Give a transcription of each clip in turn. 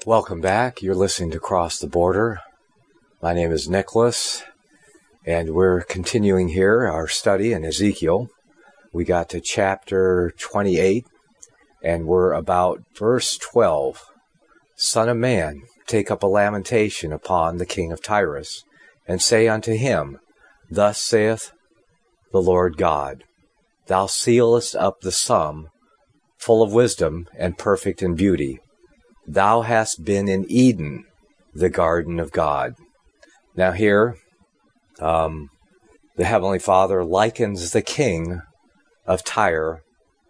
Welcome back. You're listening to Cross the Border. My name is Nicholas, and we're continuing here our study in Ezekiel. We got to chapter 28, and we're about verse 12. Son of man, take up a lamentation upon the king of Tyrus, and say unto him, Thus saith the Lord God, Thou sealest up the sum, full of wisdom and perfect in beauty. Thou hast been in Eden, the garden of God. Now here, the Heavenly Father likens the king of Tyre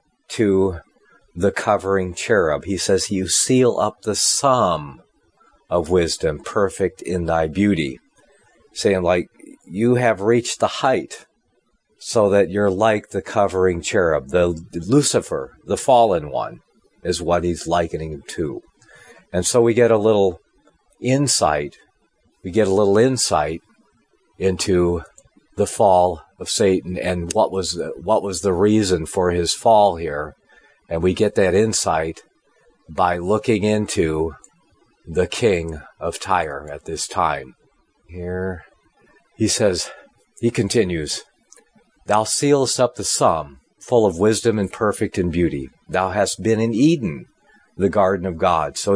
to the covering cherub. He says, You seal up the sum of wisdom, perfect in thy beauty. Saying like, you have reached the height so that you're like the covering cherub. The Lucifer, the fallen one, is what he's likening him to. And so we get a little insight. We get a little insight into the fall of Satan and what was the reason for his fall here. And we get that insight by looking into the king of Tyre at this time. Here he says, he continues, Thou sealest up the sum, full of wisdom and perfect in beauty. Thou hast been in Eden, the garden of God. So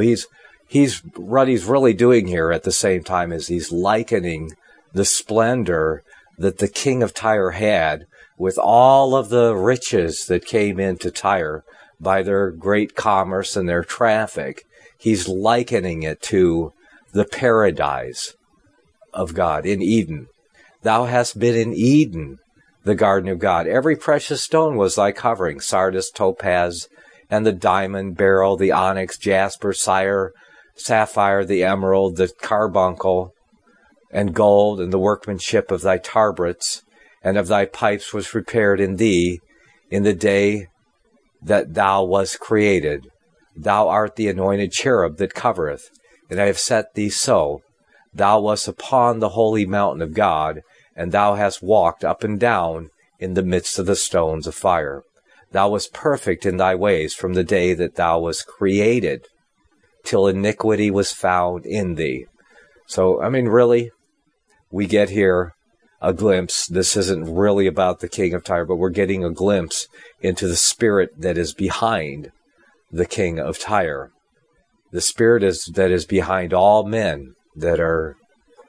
what he's really doing here at the same time is he's likening the splendor that the king of Tyre had with all of the riches that came into Tyre by their great commerce and their traffic. He's likening it to the paradise of God in Eden. Thou hast been in Eden, the garden of God. Every precious stone was thy covering, sardius, topaz, and the diamond, beryl, the onyx, jasper, sapphire, the emerald, the carbuncle, and gold, and the workmanship of thy tabrets, and of thy pipes was prepared in thee in the day that thou wast created. Thou art the anointed cherub that covereth, and I have set thee so. Thou wast upon the holy mountain of God, and thou hast walked up and down in the midst of the stones of fire. Thou wast perfect in thy ways from the day that thou wast created, till iniquity was found in thee. So, really, we get here a glimpse. This isn't really about the king of Tyre, but we're getting a glimpse into the spirit that is behind the king of Tyre. The spirit that is behind all men that are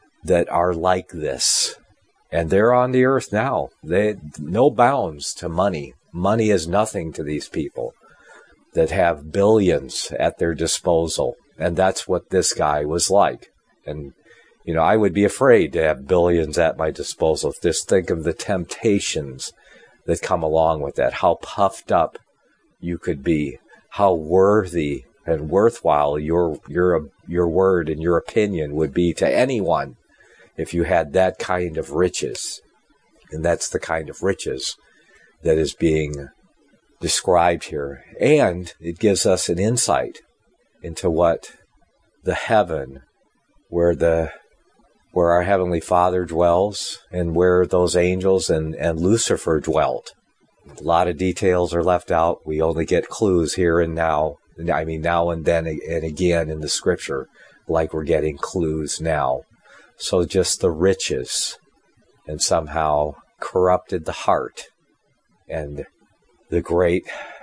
like this. And they're on the earth now. No bounds to money. Money is nothing to these people that have billions at their disposal. And that's what this guy was like. And, I would be afraid to have billions at my disposal. Just think of the temptations that come along with that. How puffed up you could be. How worthy and worthwhile your word and your opinion would be to anyone if you had that kind of riches. And that's the kind of riches that is being described here. And it gives us an insight into what the heaven, where our Heavenly Father dwells, and where those angels and Lucifer dwelt. A lot of details are left out. We only get clues here and now. Now and then and again in the scripture, like we're getting clues now. So just the riches, and somehow corrupted the heart, and the great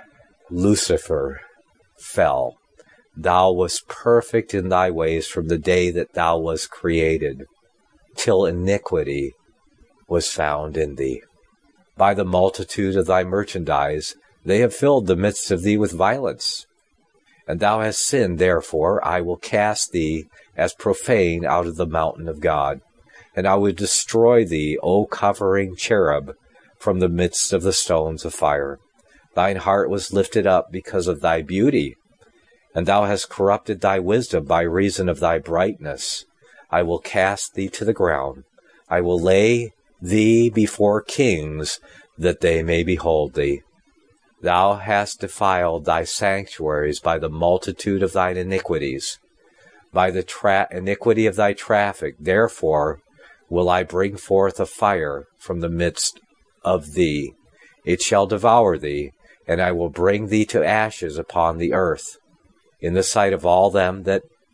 Lucifer fell. Thou wast perfect in thy ways from the day that thou wast created, till iniquity was found in thee. By the multitude of thy merchandise they have filled the midst of thee with violence. And thou hast sinned, therefore I will cast thee as profane out of the mountain of God. And I will destroy thee, O covering cherub, from the midst of the stones of fire. Thine heart was lifted up because of thy beauty, and thou hast corrupted thy wisdom by reason of thy brightness. I will cast thee to the ground. I will lay thee before kings, that they may behold thee. Thou hast defiled thy sanctuaries by the multitude of thine iniquities, by the iniquity of thy traffic. Therefore will I bring forth a fire from the midst of thee. It shall devour thee, and I will bring thee to ashes upon the earth, in the sight of all them that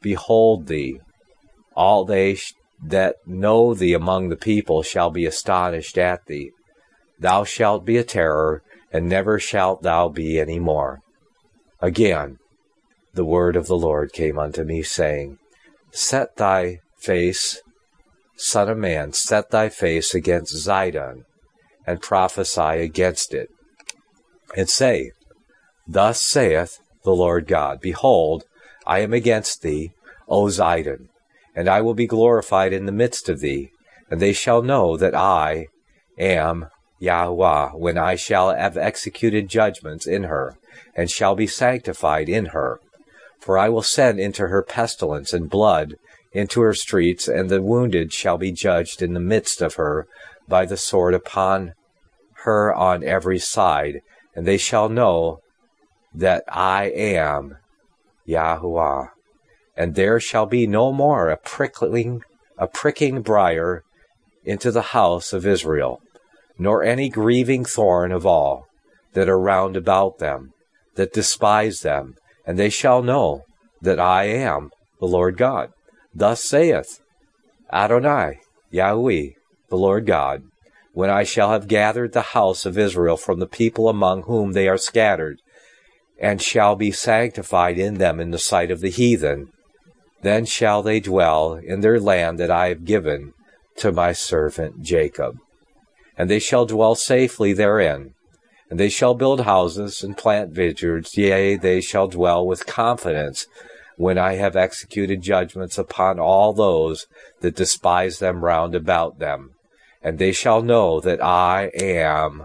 behold thee. All they that know thee among the people shall be astonished at thee. Thou shalt be a terror, and never shalt thou be any more. Again, the word of the Lord came unto me, saying, Set thy face, Son of man, set thy face against Zidon, and prophesy against it, and say, Thus saith the Lord God, Behold, I am against thee, O Zidon, and I will be glorified in the midst of thee, and they shall know that I am Yahuwah, when I shall have executed judgments in her, and shall be sanctified in her. For I will send into her pestilence and blood into her streets, and the wounded shall be judged in the midst of her by the sword upon her on every side, and they shall know that I am Yahuwah. And there shall be no more a pricking briar into the house of Israel, nor any grieving thorn of all that are round about them, that despise them, and they shall know that I am the Lord God. Thus saith Adonai, Yahweh, the Lord God, when I shall have gathered the house of Israel from the people among whom they are scattered, and shall be sanctified in them in the sight of the heathen, then shall they dwell in their land that I have given to my servant Jacob. And they shall dwell safely therein, and they shall build houses and plant vineyards, yea, they shall dwell with confidence when I have executed judgments upon all those that despise them round about them. And they shall know that I am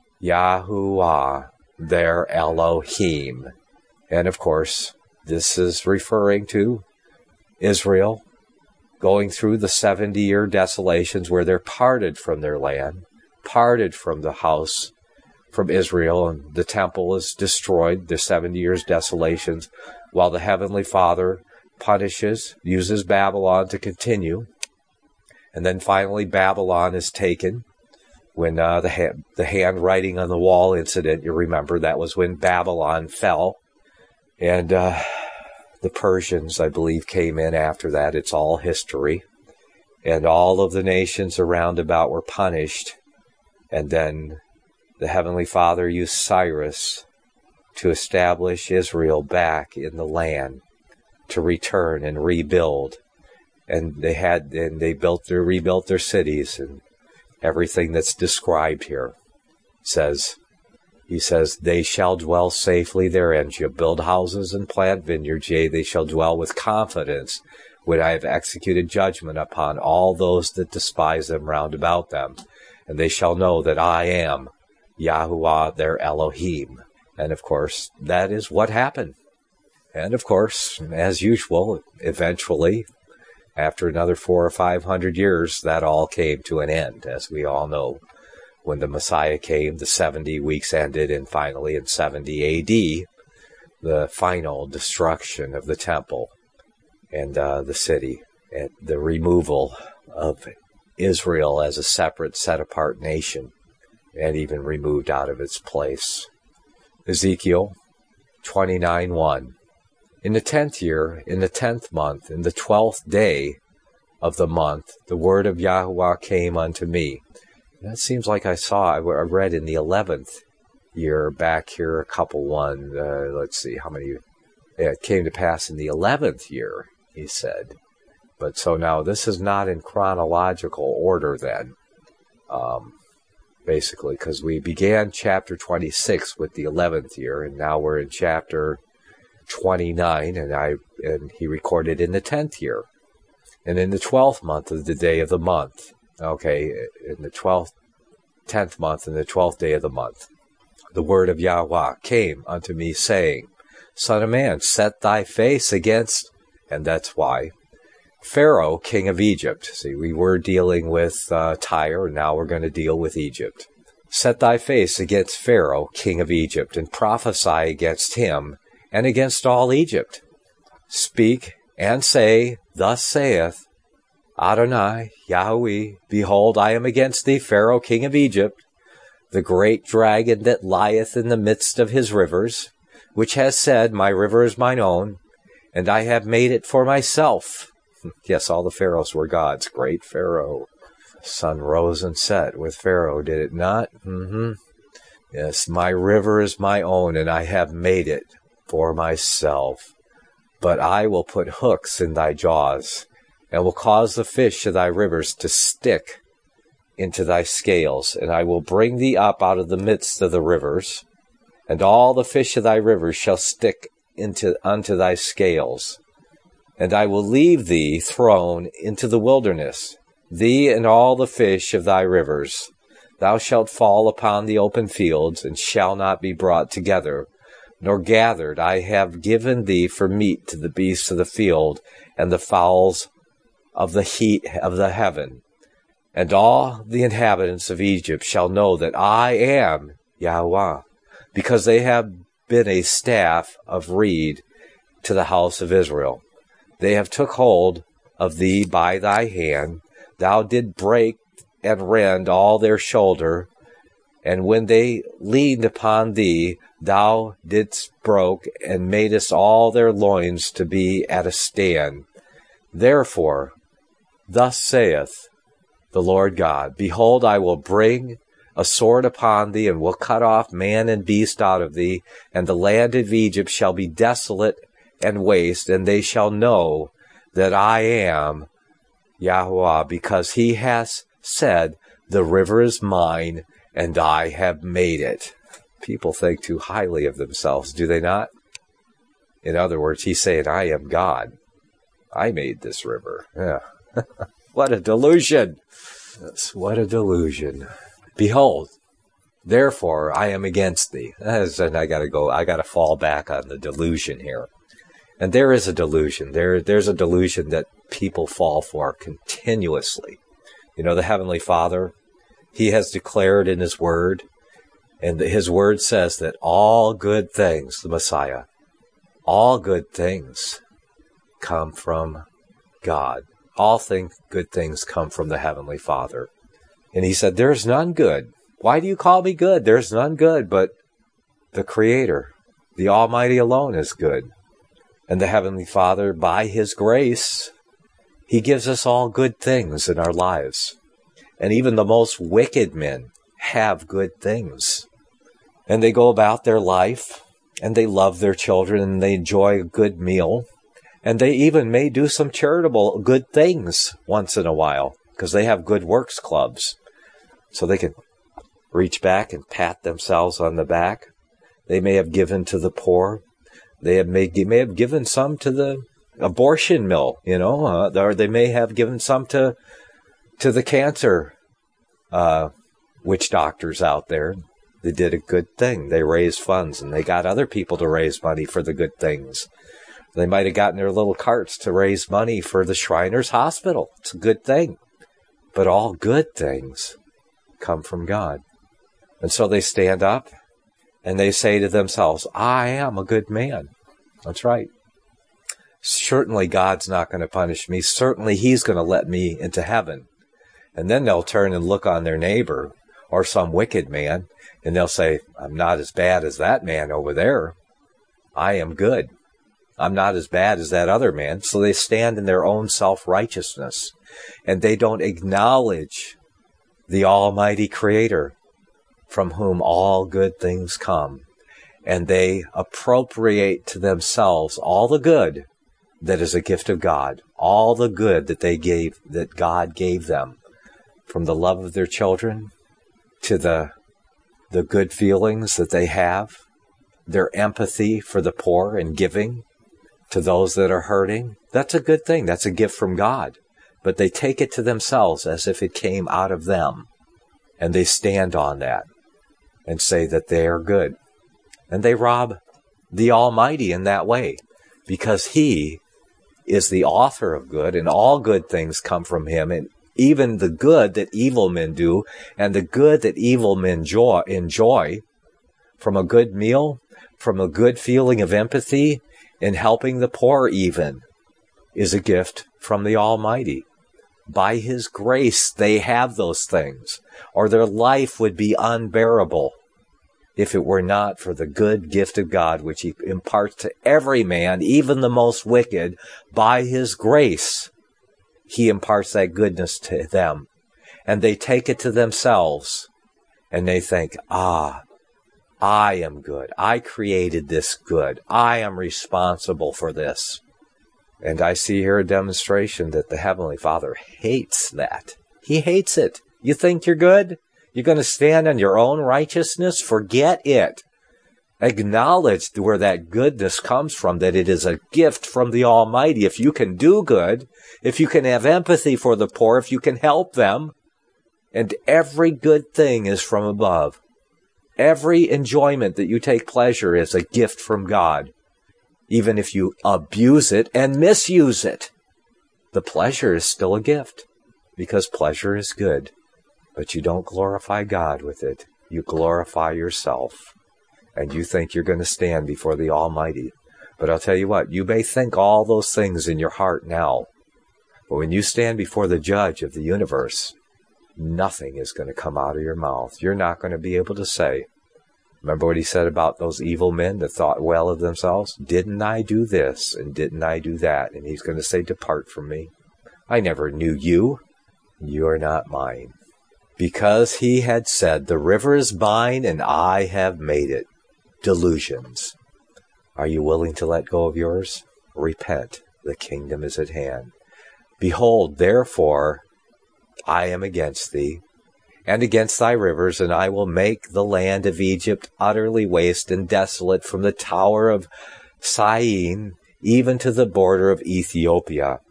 Yahuwah, their Elohim. And of course, this is referring to Israel going through the 70-year desolations where they're parted from their land, parted from the house from Israel, and the temple is destroyed, the 70 years desolations, while the Heavenly Father uses Babylon to continue. And then finally Babylon is taken when the handwriting on the wall incident, you remember, that was when Babylon fell. And the Persians, I believe, came in after that. It's all history. And all of the nations around about were punished. And then the Heavenly Father used Cyrus to establish Israel back in the land, to return and rebuild. And they rebuilt their cities, and everything that's described here He says, they shall dwell safely therein, shall build houses and plant vineyards, yea, they shall dwell with confidence when I have executed judgment upon all those that despise them round about them. And they shall know that I am Yahuwah, their Elohim. And of course, that is what happened. And of course, as usual, eventually, after another 400 or 500 years, that all came to an end, as we all know. When the Messiah came, the 70 weeks ended, and finally in 70 A.D., the final destruction of the temple and the city, and the removal of Israel as a separate, set-apart nation, and even removed out of its place. Ezekiel 29:1. In the 10th year, in the 10th month, in the 12th day of the month, the word of Yahuwah came unto me. That seems like I read in the 11th year back here, let's see, how many, it came to pass in the 11th year, he said. But so now this is not in chronological order then, basically, because we began chapter 26 with the 11th year, and now we're in chapter 29, and he recorded in the 10th year. And in the 12th month of the day of the month, okay, in the 10th month, and the 12th day of the month, the word of Yahweh came unto me, saying, Son of man, set thy face against, and that's why, Pharaoh, king of Egypt. See, we were dealing with Tyre, and now we're going to deal with Egypt. Set thy face against Pharaoh, king of Egypt, and prophesy against him, and against all Egypt. Speak and say, Thus saith Adonai, Yahweh, Behold, I am against thee, Pharaoh, king of Egypt, the great dragon that lieth in the midst of his rivers, which has said, My river is mine own, and I have made it for myself. Yes, all the pharaohs were gods. Great Pharaoh. Sun rose and set with Pharaoh, did it not? Yes, my river is my own, and I have made it for myself. But I will put hooks in thy jaws, and will cause the fish of thy rivers to stick into thy scales, and I will bring thee up out of the midst of the rivers, and all the fish of thy rivers shall stick unto thy scales. And I will leave thee thrown into the wilderness, thee and all the fish of thy rivers. Thou shalt fall upon the open fields, and shall not be brought together, nor gathered. I have given thee for meat to the beasts of the field, and the fowls of the heat of the heaven. And all the inhabitants of Egypt shall know that I am Yahweh, because they have been a staff of reed to the house of Israel. They have took hold of thee by thy hand. Thou did break and rend all their shoulder, and when they leaned upon thee, thou didst broke and madest all their loins to be at a stand. Therefore, thus saith the Lord God, Behold, I will bring a sword upon thee, and will cut off man and beast out of thee, and the land of Egypt shall be desolate and waste, and they shall know that I am Yahweh, because he has said, the river is mine, and I have made it. People think too highly of themselves, do they not? In other words, he's saying, I am God. I made this river. Yeah. What a delusion. Yes, what a delusion. Behold, therefore I am against thee. And I gotta fall back on the delusion here. And there is a delusion. There's a delusion that people fall for continuously. You know, the Heavenly Father, he has declared in his word, and his word says that all good things, the Messiah, all good things come from God. All good things come from the Heavenly Father. And he said, there's none good. Why do you call me good? There's none good, but the Creator, the Almighty alone is good. And the Heavenly Father, by his grace, he gives us all good things in our lives. And even the most wicked men have good things. And they go about their life, and they love their children, and they enjoy a good meal. And they even may do some charitable good things once in a while, because they have good works clubs. So they can reach back and pat themselves on the back. They may have given to the poor. They may have given some to the abortion mill, or they may have given some to the cancer witch doctors out there. They did a good thing. They raised funds, and they got other people to raise money for the good things. They might have gotten their little carts to raise money for the Shriners Hospital. It's a good thing. But all good things come from God. And so they stand up, and they say to themselves, I am a good man. That's right. Certainly God's not going to punish me. Certainly he's going to let me into heaven. And then they'll turn and look on their neighbor or some wicked man, and they'll say, I'm not as bad as that man over there. I am good. I'm not as bad as that other man. So they stand in their own self-righteousness, and they don't acknowledge the Almighty Creator from whom all good things come. And they appropriate to themselves all the good that is a gift of God, all the good that God gave them, from the love of their children to the good feelings that they have, their empathy for the poor and giving to those that are hurting. That's a good thing. That's a gift from God. But they take it to themselves as if it came out of them. And they stand on that and say that they are good. And they rob the Almighty in that way, because he is the author of good, and all good things come from him. And even the good that evil men do, and the good that evil men enjoy, from a good meal, from a good feeling of empathy, and helping the poor even, is a gift from the Almighty. By his grace, they have those things, or their life would be unbearable if it were not for the good gift of God, which he imparts to every man, even the most wicked, by his grace. He imparts that goodness to them. And they take it to themselves. And they think, I am good. I created this good. I am responsible for this. And I see here a demonstration that the Heavenly Father hates that. He hates it. You think you're good? You're going to stand on your own righteousness? Forget it. Acknowledge where that goodness comes from, that it is a gift from the Almighty. If you can do good, if you can have empathy for the poor, if you can help them, and every good thing is from above. Every enjoyment that you take pleasure is a gift from God. Even if you abuse it and misuse it, the pleasure is still a gift, because pleasure is good. But you don't glorify God with it. You glorify yourself. And you think you're going to stand before the Almighty. But I'll tell you what, you may think all those things in your heart now. But when you stand before the Judge of the universe, nothing is going to come out of your mouth. You're not going to be able to say, remember what he said about those evil men that thought well of themselves? Didn't I do this and didn't I do that? And he's going to say, depart from me. I never knew you. You are not mine. Because he had said, the river is mine and I have made it. Delusions. Are you willing to let go of yours? Repent. The kingdom is at hand. Behold, therefore, I am against thee, and against thy rivers, and I will make the land of Egypt utterly waste and desolate from the tower of Syene even to the border of Ethiopia.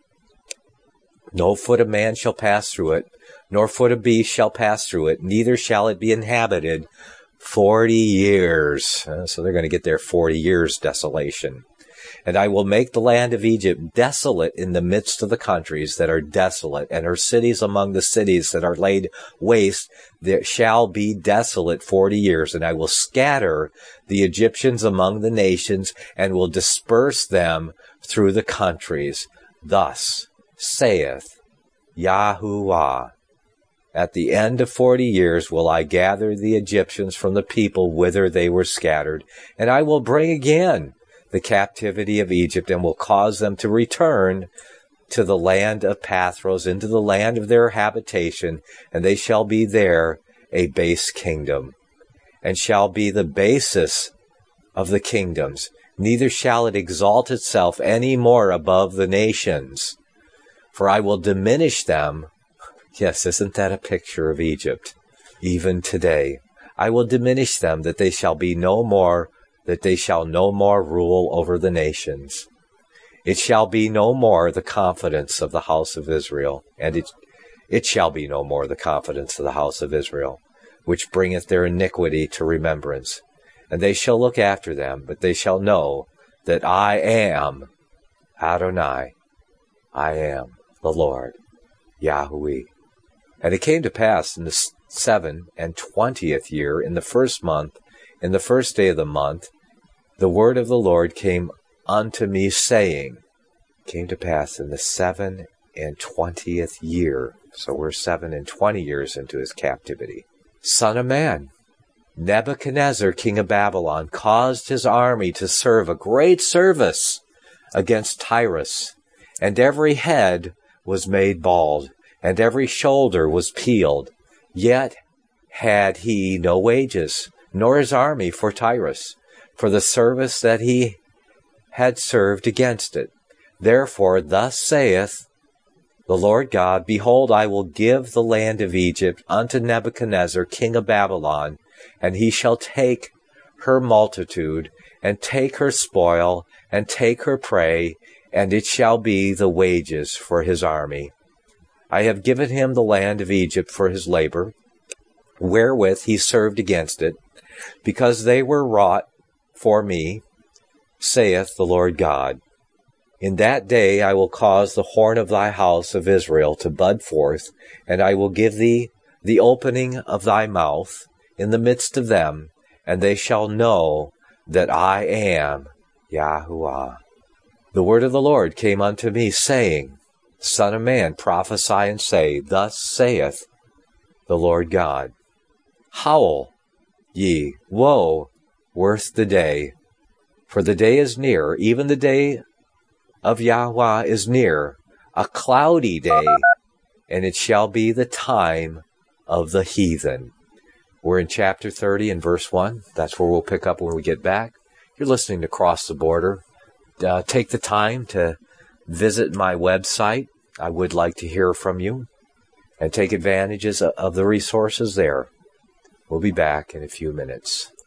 No foot of man shall pass through it, nor foot of beast shall pass through it, neither shall it be inhabited 40 years. So they're going to get their 40 years desolation. And I will make the land of Egypt desolate in the midst of the countries that are desolate, and her cities among the cities that are laid waste. There shall be desolate 40 years, and I will scatter the Egyptians among the nations, and will disperse them through the countries. Thus saith Yahuwah, at the end of 40 years will I gather the Egyptians from the people whither they were scattered, and I will bring again the captivity of Egypt, and will cause them to return to the land of Pathros, into the land of their habitation, and they shall be there a base kingdom, and shall be the basis of the kingdoms. Neither shall it exalt itself any more above the nations, for I will diminish them. Yes, isn't that a picture of Egypt? Even today, I will diminish them, that they shall no more rule over the nations. It shall be no more the confidence of the house of Israel, and it shall be no more the confidence of the house of Israel, which bringeth their iniquity to remembrance. And they shall look after them, but they shall know that I am Adonai, I am the Lord, Yahweh. And it came to pass in the 27th year, in the first month, in the first day of the month, the word of the Lord came unto me, saying, came to pass in the 27th year, so we're 27 years into his captivity. Son of man, Nebuchadnezzar, king of Babylon, caused his army to serve a great service against Tyrus, and every head was made bald, and every shoulder was peeled. Yet had he no wages, nor his army for Tyrus, for the service that he had served against it. Therefore thus saith the Lord God, behold, I will give the land of Egypt unto Nebuchadnezzar, king of Babylon, and he shall take her multitude, and take her spoil, and take her prey, and it shall be the wages for his army. I have given him the land of Egypt for his labor, wherewith he served against it, because they were wrought for me, saith the Lord God. In that day I will cause the horn of thy house of Israel to bud forth, and I will give thee the opening of thy mouth in the midst of them, and they shall know that I am Yahuwah. The word of the Lord came unto me, saying, Son of man, prophesy and say, Thus saith the Lord God. Howl ye. Woe worth the day. For the day is near, even the day of Yahweh is near, a cloudy day, and it shall be the time of the heathen. We're in chapter 30 and verse 1. That's where we'll pick up when we get back. You're listening to Cross the Border. Take the time to visit my website. I would like to hear from you and take advantages of the resources there. We'll be back in a few minutes.